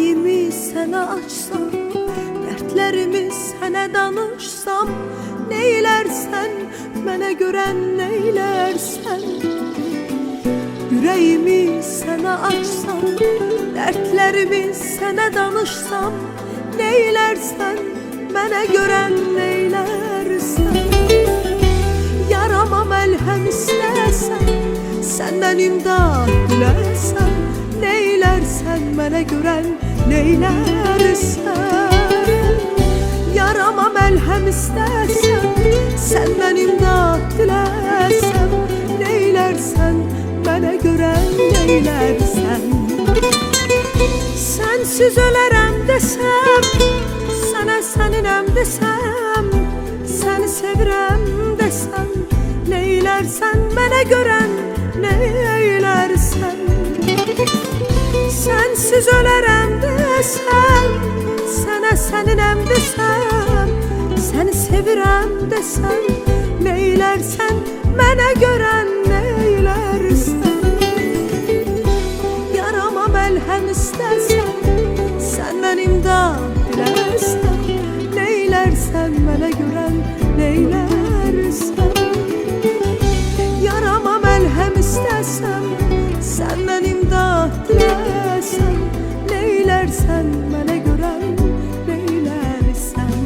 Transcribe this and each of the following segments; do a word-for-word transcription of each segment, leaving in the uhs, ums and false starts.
Yüreğimi sana açsam, dertlerimi sana danışsam, neylersen mənə görən neylersen. Yüreğimi sana açsam, dertlerimi sana danışsam, neylersen mənə görən neylersen. Yarama məlhəm istəsən, səndən imdad diləsən, neylersen mənə görən neylersen. Yarama məlhəm istəsən, səndən imdad diləsən, neylersen mənə görən neylersen. Sensiz ölərəm desəm, sənə səninəm desəm, səni sevirəm desəm, neylersen mənə görən neylersen. Sensiz ölərəm desəm, sənə səninəm desəm, səni sevirəm desəm, neylersen mənə görən neylersen. Yarama məlhəm istəsən, səndən imdad diləsən, neylersen mənə görən neylersen. Yarama məlhəm istəsən, səndən imdad diləsən, neylersen mənə görən neylersen.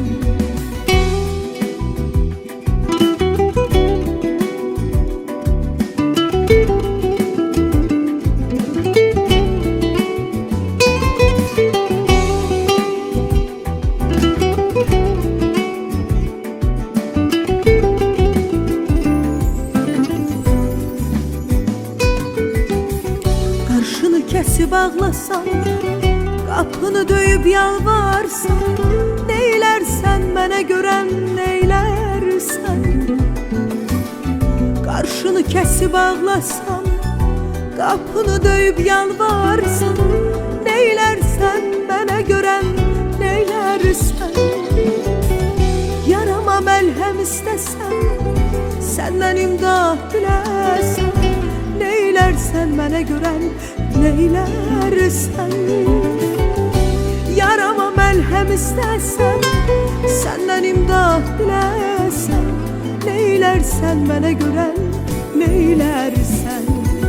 Qarşını kəsib ağlasan, qapını döyüb yalvarsan, neylersen mənə görən neylersen. Qarşını kəsib ağlasan, qapını döyüb yalvarsan, neylersen mənə görən neylersen. Yarama məlhəm istəsən, səndən imdad diləsən, neylersen mənə görən neylersen. Yarama məlhəm istəsən, səndən imdad diləsən, neylersen mənə görən neylersen.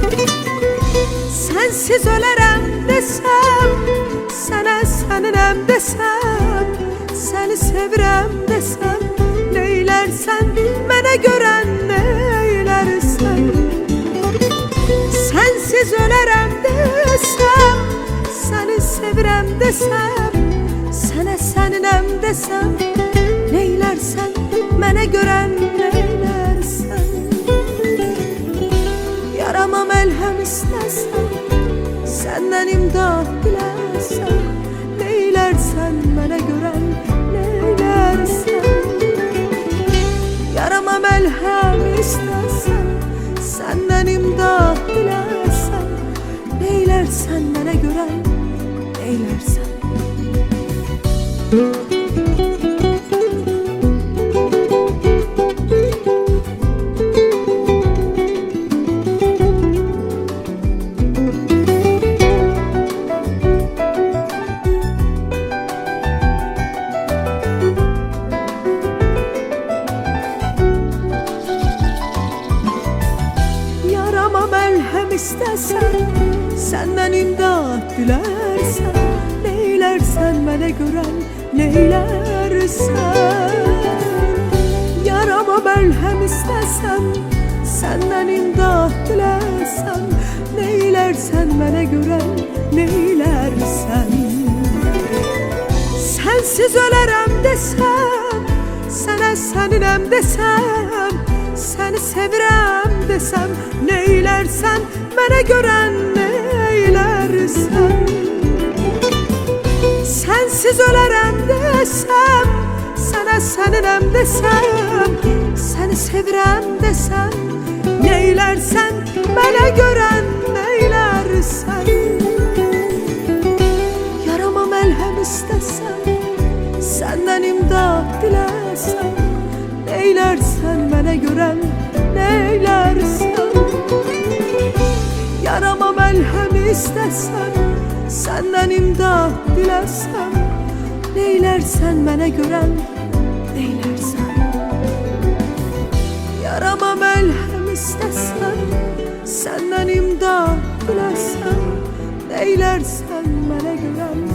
Sensiz ölərəm desəm, sənə səninəm desəm, səni sevirəm desəm, neylersen mənə görən neylersen. Sensiz ölərəm desəm, səni sevirəm desəm, sənə səninəm desəm, neylersen mənə görən neylersen. Yarama məlhəm istəsən, səndən imdad diləsən, neylersen mənə görən neylersen. Yarama məlhəm istəsən, səndən imdad diləsən, neylersen mənə görən neylersen. Yarama məlhəm istəsən, səndən imdad dilərsən, neylersen mənə görən neylersen. Yarama məlhəm istəsən, səndən imdad dilərsən, neylersen mənə görən neylersen. Sensiz ölərəm desəm, sənə səninəm desəm, səni sevirəm desəm, neylersen mənə görən neylersen. Sensiz ölərəm desəm, sənə səninəm desəm, səni sevirəm desəm, neylersen mənə görən neylersen. Yarama məlhəm istəsən, səndən imdad diləsən, neylersen mənə görən neylersen. Yarama məlhəm istəsən, Senden imdad diləsəm, neylərsən mənə görən, neylərsən? Yarama məlhəm istəsən, səndən imdad diləsəm, neylərsən mənə görən,